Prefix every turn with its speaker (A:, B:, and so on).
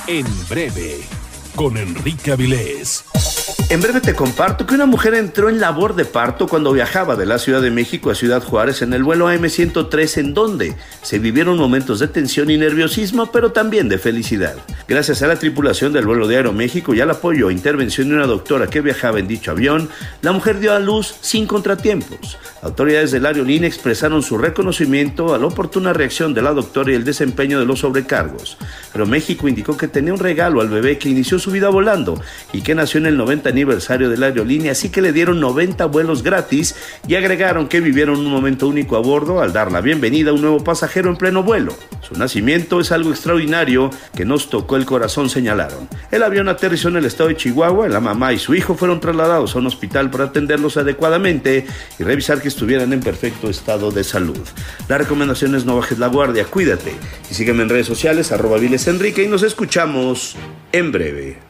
A: En breve, con Enrique Avilés.
B: En breve te comparto que una mujer entró en labor de parto cuando viajaba de la Ciudad de México a Ciudad Juárez en el vuelo AM-103, en donde se vivieron momentos de tensión y nerviosismo, pero también de felicidad. Gracias a la tripulación del vuelo de Aeroméxico y al apoyo e intervención de una doctora que viajaba en dicho avión, la mujer dio a luz sin contratiempos. Autoridades de la aerolínea expresaron su reconocimiento a la oportuna reacción de la doctora y el desempeño de los sobrecargos. Aeroméxico indicó que tenía un regalo al bebé que inició su vida volando y que nació en el 90 aniversario de la aerolínea, así que le dieron 90 vuelos gratis y agregaron que vivieron un momento único a bordo al dar la bienvenida a un nuevo pasajero en pleno vuelo. Su nacimiento es algo extraordinario que nos tocó el corazón, señalaron. El avión aterrizó en el estado de Chihuahua. La mamá y su hijo fueron trasladados a un hospital para atenderlos adecuadamente y revisar que estuvieran en perfecto estado de salud. La recomendación es no bajes la guardia, cuídate y sígueme en redes sociales @vilesenrique y nos escuchamos en breve.